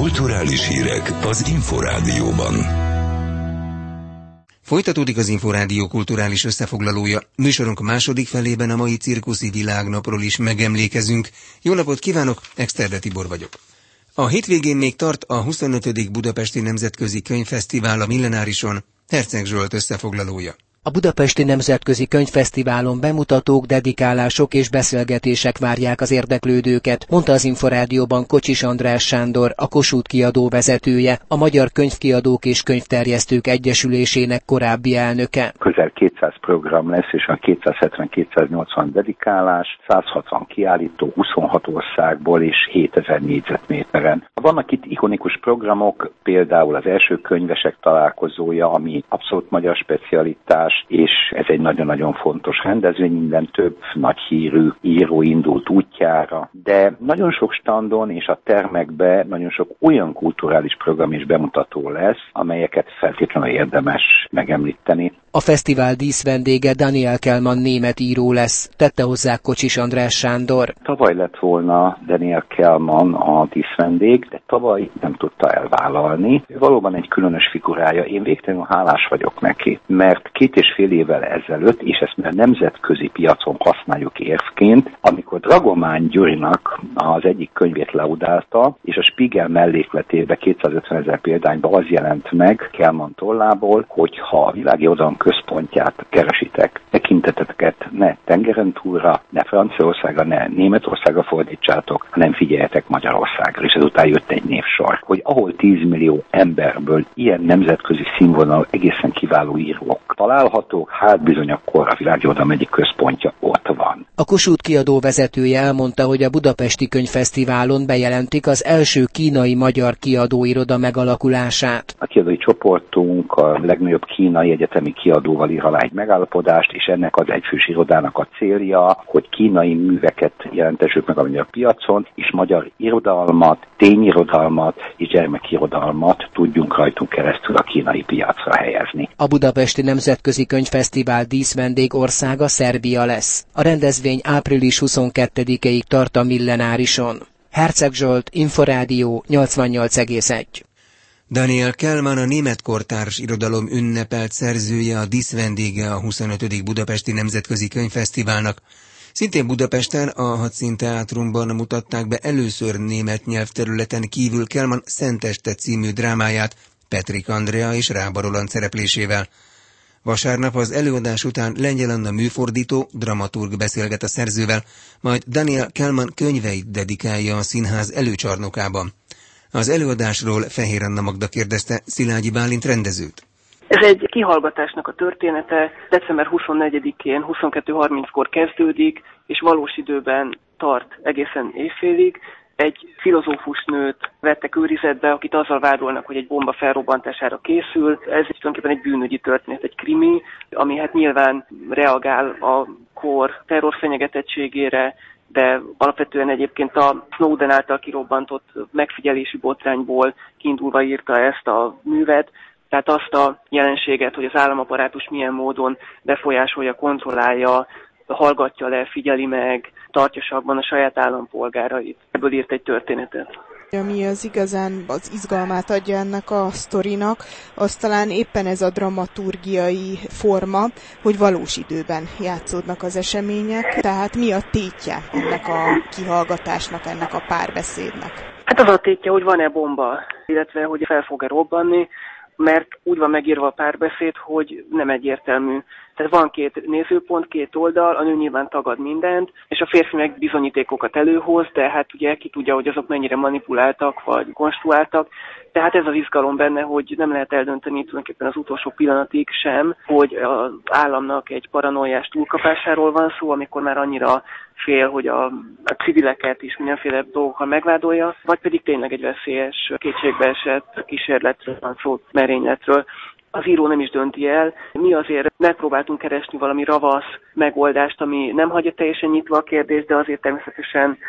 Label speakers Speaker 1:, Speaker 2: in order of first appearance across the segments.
Speaker 1: Kulturális hírek az Inforádióban.
Speaker 2: Folytatódik az Inforádió kulturális összefoglalója. Műsorunk második felében a mai cirkuszi világnapról is megemlékezünk. Jó napot kívánok, Exterde Tibor vagyok. A hétvégén még tart a 25. Budapesti Nemzetközi Könyvfesztivál a Millenárison. Herceg Zsolt összefoglalója.
Speaker 3: A Budapesti Nemzetközi Könyvfesztiválon bemutatók, dedikálások és beszélgetések várják az érdeklődőket, mondta az Inforádióban Kocsis András Sándor, a Kossuth kiadó vezetője, a Magyar Könyvkiadók és Könyvterjesztők Egyesülésének korábbi elnöke.
Speaker 4: Közel 200 program lesz, és a 270-280 dedikálás, 160 kiállító, 26 országból és 7000 négyzetméteren. Vannak itt ikonikus programok, például az első könyvesek találkozója, ami abszolút magyar specialitás, és ez egy nagyon-nagyon fontos rendezvény, minden több nagy hírű író indult útjára, de nagyon sok standon és a termekben nagyon sok olyan kulturális program és bemutató lesz, amelyeket feltétlenül érdemes megemlíteni.
Speaker 3: A fesztivál díszvendége Daniel Kehlmann német író lesz, tette hozzá Kocsis András Sándor.
Speaker 4: Tavaly lett volna Daniel Kehlmann a díszvendég, de tavaly nem tudta elvállalni. Ő valóban egy különös figurája, én végtelenül hálás vagyok neki, mert 2,5 évvel ezelőtt, és ezt már nemzetközi piacon használjuk érvként, amikor Dragomán Gyurinak az egyik könyvét leudálta, és a Spiegel mellékletébe 250 000 példányban az jelent meg Kehlmann tollából, hogyha a világirodalom központját keresitek, tekinteteket ne tengeren túlra, ne Franciaországra, ne Németországra fordítsátok, hanem figyeljetek Magyarországra, és ezután jött egy névsor, hogy ahol 10 millió emberből ilyen nemzetközi színvonalú, egészen kiváló írók találhatók, hát bizony akkor a világirodalom egyik központja ott van.
Speaker 3: A Kossuth kiadó vezetője elmondta, hogy a Budapesti Könyvfesztiválon bejelentik az első kínai-magyar kiadóiroda megalakulását.
Speaker 4: A kiadói csoportunk a legnagyobb kínai egyetemi kiadóval ír alá egy megállapodást, és ennek az egyfős irodának a célja, hogy kínai műveket jelentessük meg a magyar piacon, és magyar irodalmat, tényirodalmat és gyermekirodalmat tudjunk rajtunk keresztül a kínai piacra helyezni.
Speaker 3: A Budapesti Nemzetközi Könyvfesztivál díszvendég országa Szerbia lesz. A rendezvény április 22-ig tart a Millenárison. Herceg Zsolt, Inforádió 88,1.
Speaker 2: Daniel Kehlmann, a német kortárs irodalom ünnepelt szerzője, a díszvendége a 25. Budapesti Nemzetközi Könyvfesztiválnak. Szintén Budapesten, a Hadszínteátrumban mutatták be először német nyelvterületen kívül Kehlmann Szenteste című drámáját Petrik Andrea és Rába Roland szereplésével. Vasárnap az előadás után Lengyel Anna műfordító, dramaturg beszélget a szerzővel, majd Daniel Kehlmann könyveit dedikálja a színház előcsarnokában. Az előadásról Fehér Anna Magda kérdezte Szilágyi Bálint rendezőt.
Speaker 5: Ez egy kihallgatásnak a története, december 24-én 22:30-kor kezdődik, és valós időben tart egészen éjfélig. Egy filozófus nőt vettek őrizetbe, akit azzal vádolnak, hogy egy bomba felrobbantására készül. Ez tulajdonképpen egy bűnügyi történet, egy krimi, ami hát nyilván reagál a kor terrorfenyegetettségére, de alapvetően egyébként a Snowden által kirobbantott megfigyelési botrányból kiindulva írta ezt a művet, tehát azt a jelenséget, hogy az államaparátus milyen módon befolyásolja, kontrollálja, hallgatja le, figyeli meg, tartja sakban a saját állampolgárait. Ebből írt egy történetet.
Speaker 6: Ami az igazán az izgalmát adja ennek a sztorinak, az talán éppen ez a dramaturgiai forma, hogy valós időben játszódnak az események. Tehát mi a tétje ennek a kihallgatásnak, ennek a párbeszédnek?
Speaker 5: Hát az a tétje, hogy van-e bomba, illetve hogy fel fog-e robbanni, mert úgy van megírva a párbeszéd, hogy nem egyértelmű. Tehát van két nézőpont, két oldal, a nő nyilván tagad mindent, és a férfi meg bizonyítékokat előhoz, de hát ugye ki tudja, hogy azok mennyire manipuláltak, vagy konstruáltak. Tehát ez az izgalom benne, hogy nem lehet eldönteni tulajdonképpen az utolsó pillanatig sem, hogy az államnak egy paranoiás túlkapásáról van szó, amikor már annyira fél, hogy a civileket is mindenféle dolgokkal megvádolja, vagy pedig tényleg egy veszélyes, kétségbeesett kísérletről van szó, merényletről. Az író nem is dönti el. Mi azért megpróbáltunk keresni valami ravasz megoldást, ami nem hagyja teljesen nyitva a kérdést, de azért természetesen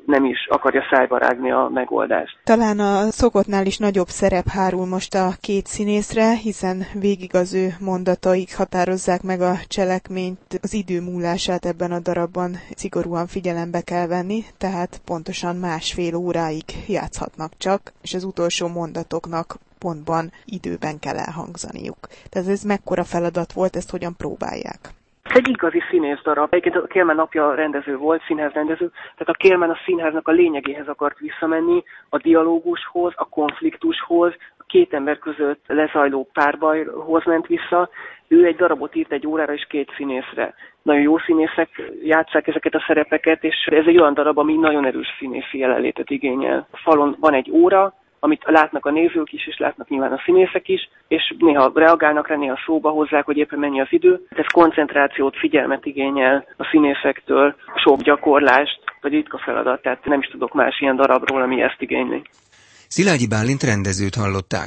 Speaker 5: nem is akarja szájba rágni a megoldást.
Speaker 6: Talán a szokottnál is nagyobb szerep hárul most a két színészre, hiszen végig az ő mondataik határozzák meg a cselekményt, az idő múlását ebben a darabban szigorúan figyelembe kell venni, tehát pontosan 1,5 óráig játszhatnak csak, és az utolsó mondatoknak pontban, időben kell elhangzaniuk. Tehát ez mekkora feladat volt, ezt hogyan próbálják?
Speaker 5: Ez egy igazi színész darab. Egyébként a Kélmán apja rendező volt, színházrendező, tehát a Kélmán a színháznak a lényegéhez akart visszamenni, a dialógushoz, a konfliktushoz, a két ember között lezajló párbajhoz ment vissza. Ő egy darabot írt 1 órára és 2 színészre. Nagyon jó színészek játsszák ezeket a szerepeket, és ez egy olyan darab, ami nagyon erős színészi jelenlétet igényel. A falon van 1 óra, amit látnak a nézők is, és látnak nyilván a színészek is, és néha reagálnak rá, néha szóba hozzák, hogy éppen mennyi az idő. Ez koncentrációt, figyelmet igényel a színészekről, sok gyakorlást, vagy ritka feladat, tehát nem is tudok más ilyen darabról, ami ezt igényli.
Speaker 2: Szilágyi Bálint rendezőt hallották.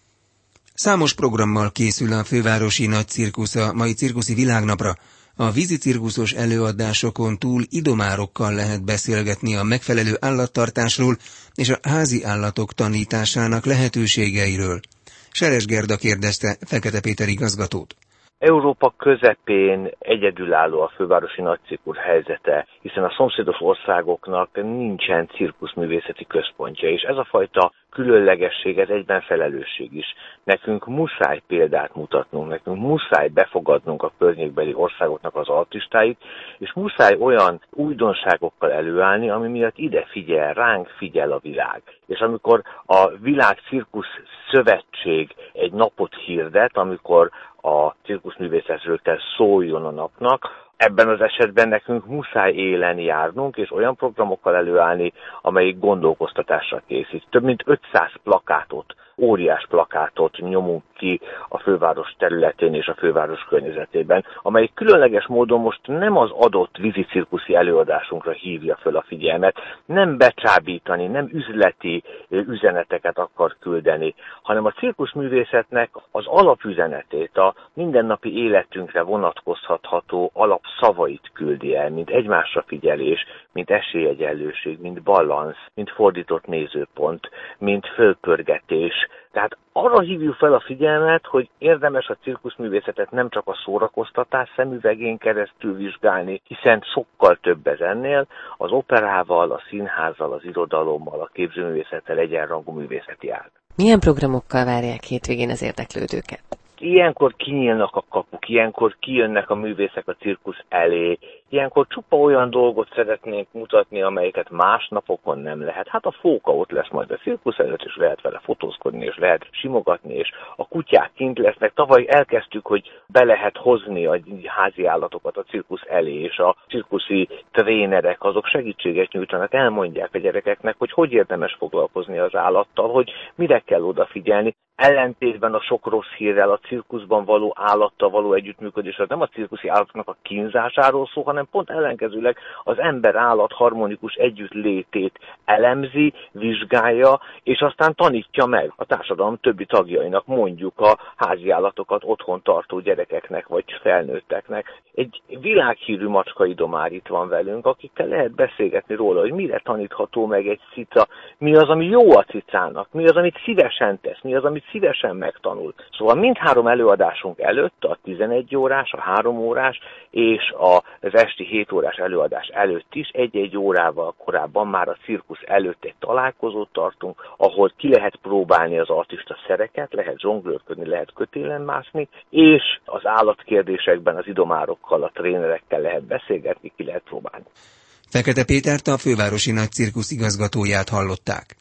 Speaker 2: Számos programmal készül a fővárosi nagy cirkusz a mai cirkuszi világnapra. A vízicirkuszos előadásokon túl idomárokkal lehet beszélgetni a megfelelő állattartásról és a házi állatok tanításának lehetőségeiről. Seres Gerda kérdezte Fekete Péter igazgatót.
Speaker 7: Európa közepén egyedülálló a fővárosi nagycirkusz helyzete, hiszen a szomszédos országoknak nincsen cirkuszművészeti központja, és ez a fajta különlegesség, ez egyben felelősség is. Nekünk muszáj példát mutatnunk, nekünk muszáj befogadnunk a környékbeli országoknak az artistáit, és muszáj olyan újdonságokkal előállni, ami miatt ide figyel, ránk figyel a világ. És amikor a Világ Cirkusz Szövetség egy napot hirdet, amikor a cirkuszművészetről kell szóljon a napnak, ebben az esetben nekünk muszáj élen járnunk, és olyan programokkal előállni, amelyik gondolkoztatásra készít. Több mint 500 plakátot, óriás plakátot nyomunk ki a főváros területén és a főváros környezetében, amely különleges módon most nem az adott vízicirkuszi előadásunkra hívja föl a figyelmet, nem becsábítani, nem üzleti üzeneteket akar küldeni, hanem a cirkuszművészetnek az alapüzenetét, a mindennapi életünkre vonatkozható alapszavait küldi el, mint egymásra figyelés, mint esélyegyenlőség, mint balansz, mint fordított nézőpont, mint fölpörgetés. Tehát arra hívjuk fel a figyelmet, hogy érdemes a cirkuszművészetet nem csak a szórakoztatás szemüvegén keresztül vizsgálni, hiszen sokkal több ez ennél, az operával, a színházzal, az irodalommal, a képzőművészettel egyenrangú művészeti ág.
Speaker 8: Milyen programokkal várják hétvégén az érdeklődőket?
Speaker 7: Ilyenkor kinyílnak a kapuk, ilyenkor kijönnek a művészek a cirkusz elé, ilyenkor csupa olyan dolgot szeretnénk mutatni, amelyeket más napokon nem lehet. Hát a fóka ott lesz majd a cirkusz előtt, és lehet vele fotózkodni, és lehet simogatni, és a kutyák kint lesznek. Tavaly elkezdtük, hogy be lehet hozni a házi állatokat a cirkusz elé, és a cirkuszi trénerek azok segítséget nyújtanak, elmondják a gyerekeknek, hogy érdemes foglalkozni az állattal, hogy mire kell odafigyelni. Ellentétben a sok rossz hírrel a cirkuszban való állattal való együttműködés az nem a cirkuszi állatnak a kínzásáról szól, hanem pont ellenkezőleg az ember-állat harmonikus együttlétét elemzi, vizsgálja, és aztán tanítja meg a társadalom többi tagjainak, mondjuk a házi állatokat otthon tartó gyerekeknek vagy felnőtteknek. Egy világhírű macskaidomár itt van velünk, akikkel lehet beszélgetni róla, hogy mire tanítható meg egy cica, mi az, ami jó a cicának, mi az, amit szívesen tesz, mi az, amit szívesen megtanul. Szóval mindhárom előadásunk előtt, a 11 órás, a 3 órás és az esti 7 órás előadás előtt is 1-1 órával korábban már a cirkusz előtt egy találkozót tartunk, ahol ki lehet próbálni az artista szereket, lehet zsonglőrködni, lehet kötélen mászni, és az állatkérdésekben az idomárokkal, a trénerekkel lehet beszélgetni, ki lehet próbálni.
Speaker 2: Fekete Pétert, a fővárosi nagy cirkusz igazgatóját hallották.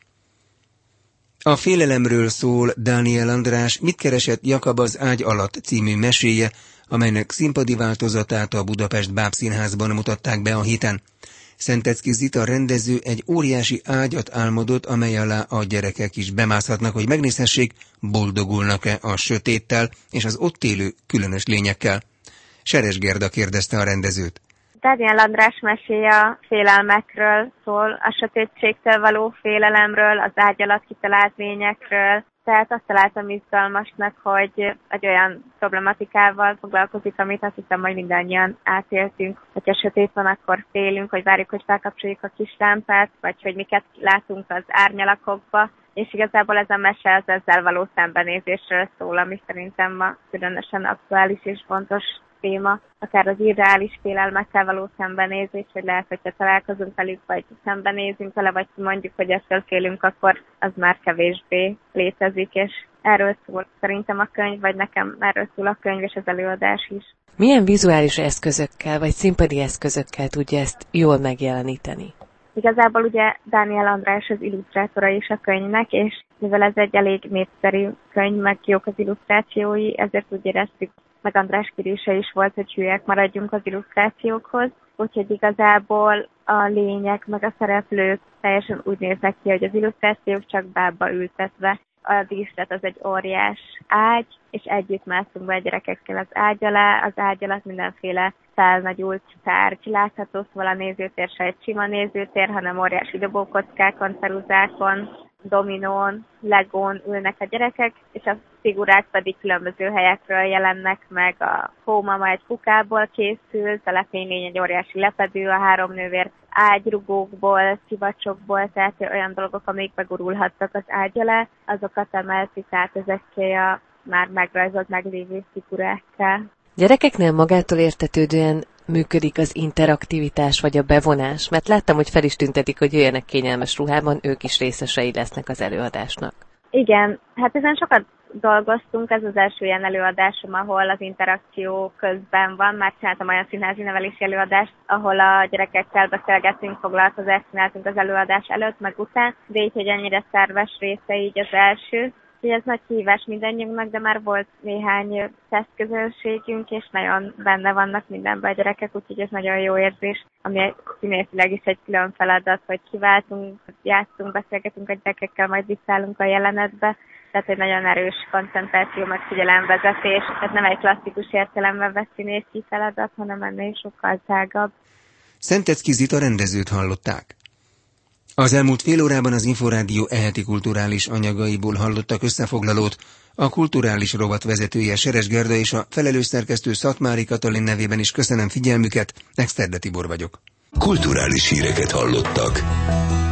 Speaker 2: A félelemről szól Dániel András Mit keresett Jakab az ágy alatt című meséje, amelynek színpadi változatát a Budapest Bábszínházban mutatták be a héten. Szentecki Zita rendező egy óriási ágyat álmodott, amely alá a gyerekek is bemászhatnak, hogy megnézhessék, boldogulnak-e a sötéttel és az ott élő különös lényekkel. Seres Gerda kérdezte a rendezőt.
Speaker 9: Dániel András meséje a félelmekről szól, a sötétségtől való félelemről, az ágy alatt kitalált lényekről, Tehát azt találtam izgalmasnak, hogy egy olyan problematikával foglalkozik, amit azt hiszem, hogy mindannyian átéltünk. Hogyha sötét van, akkor félünk, hogy várjuk, hogy felkapcsoljuk a kis lámpát, vagy hogy miket látunk az árnyalakokba. És igazából ez a mese az ezzel való szembenézésről szól, ami szerintem ma különösen aktuális és fontos téma. Akár az irreális félelmekkel való szembenézés, hogy lehet, hogyha találkozunk velük, vagy szembenézünk vele, vagy mondjuk, hogy ettől félünk, akkor az már kevésbé létezik, és erről szól szerintem a könyv, vagy nekem erről szól a könyv és az előadás is.
Speaker 8: Milyen vizuális eszközökkel, vagy színpadi eszközökkel tudja ezt jól megjeleníteni?
Speaker 9: Igazából ugye Dániel András az illusztrátora is a könyvnek, és mivel ez egy elég népszerű könyv, meg jók az illusztrációi, ezért úgy éreztük, meg András kérése is volt, hogy hülyek maradjunk az illusztrációkhoz. Úgyhogy igazából a lények, meg a szereplők teljesen úgy néznek ki, hogy az illusztrációk csak bábba ültetve. A díszlet az egy óriás ágy, és együtt mászunk be a gyerekekkel az ágy alá. Az ágy alatt mindenféle felnagyult tárgy látható, szóval a nézőtér se egy sima nézőtér, hanem óriási dobókockákon, ceruzákon, dominón, legón ülnek a gyerekek, és a figurák pedig különböző helyekről jelennek meg. A hómama egy kukából készült, a lepénylény egy óriási lepedő, a három nővér ágyrugókból, szivacsokból, tehát olyan dolgok, amik begurulhattak az ágy alá, azokat emeltük át ezekkel a már megrajzolt, meglévő figurákkel.
Speaker 8: Gyerekeknél magától értetődően működik az interaktivitás vagy a bevonás? Mert láttam, hogy fel is tüntetik, hogy jöjjenek kényelmes ruhában, ők is részesei lesznek az előadásnak.
Speaker 9: Igen, hát ezen sokat dolgoztunk, ez az első ilyen előadásom, ahol az interakció közben van. Már csináltam olyan színházi nevelési előadást, ahol a gyerekekkel beszélgettünk, foglalkozást csináltunk az előadás előtt, meg után, de így, hogy ennyire szerves része így az első. Úgyhogy ez nagy kihívás mindannyiunknak, de már volt néhány tesztközönségünk, és nagyon benne vannak mindenben a gyerekek, úgyhogy ez nagyon jó érzés, ami színészileg is egy külön feladat, hogy kiváltunk, játszunk, beszélgetünk a gyerekekkel, majd visszaállunk a jelenetbe. Tehát egy nagyon erős koncentráció, meg figyelemvezetés. Tehát nem egy klasszikus értelemben vett színészi feladat, hanem ennél sokkal tágabb.
Speaker 2: Szentecki Zita rendezőt hallották. Az elmúlt fél órában az Inforádió eheti kulturális anyagaiból hallottak összefoglalót. A kulturális rovat vezetője Seres Gerda és a felelős szerkesztő Szatmári Katalin nevében is köszönöm figyelmüket, Exterde Tibor vagyok.
Speaker 1: Kulturális híreket hallottak.